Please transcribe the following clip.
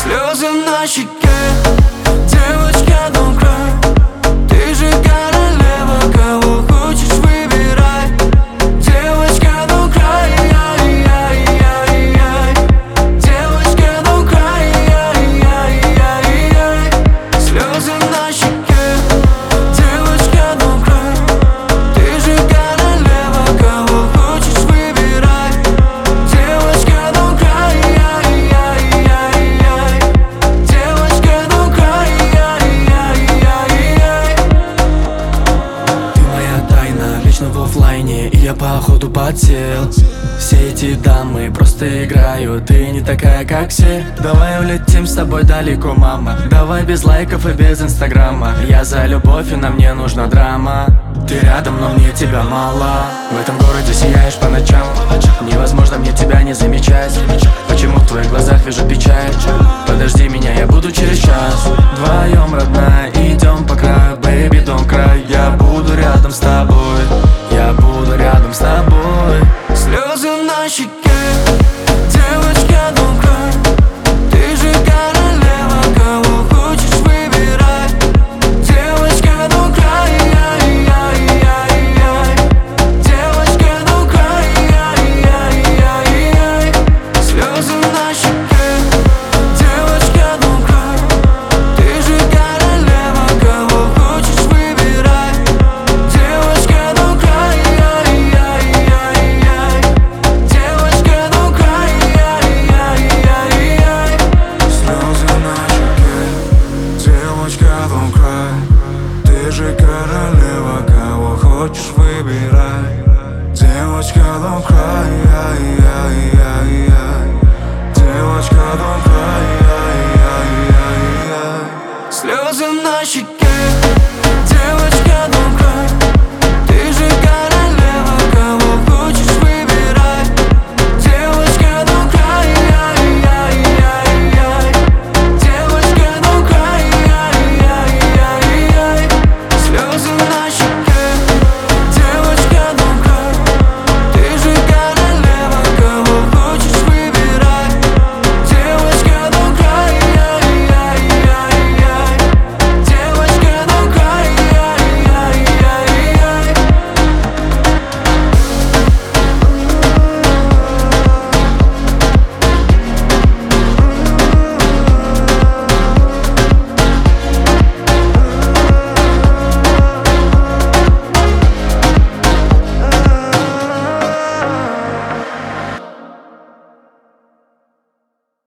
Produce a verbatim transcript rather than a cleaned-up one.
Слезы на щеке, девочка, don't cry. Ты же королева, кого хочешь выбирай. Девочка, don't cry, ай-яй-яй-яй. Девочка, don't cry, ай-яй-яй-яй. Слезы на щеке, девочка, don't cry. Ты же королева, кого хочешь выбирай. Девочка, don't cry, ай-яй-яй-яй. Девочка, don't cry, ай-яй-яй-яй. Ты моя тайна, вечно в оффлайне, и я походу подсел. Все эти дамы просто играют, ты не такая, как все. Давай улетим с тобой далеко, мама. Давай без лайков и без инстаграма. Я за любовь, и нам не нужна драма. Ты рядом, но мне тебя мало. В этом городе сияешь по ночам. Невозможно мне тебя не замечать. Почему в твоих глазах вижу печаль? Подожди меня, я буду через час. Вдвоем, родная, идем по краю. Baby, don't cry. Я буду рядом с тобой. Я буду рядом с тобой. Слезы на щеке, девочка, don't cry. Ты же королева, кого хочешь выбирай. Девочка, don't cry, ай-яй-яй-яй. Девочка, don't cry, ай-яй-яй-яй. Слезы на щеке, девочка, don't cry. Ты же королева, кого хочешь выбирай. Девочка, don't cry, ай-яй-яй-яй. Девочка, don't cry, ай-яй-яй-яй. Слезы на щеке, девочка, don't cry. Ты же королева, кого хочешь выбирай. Девочка, don't cry, ай-яй-яй-яй. Девочка, don't cry.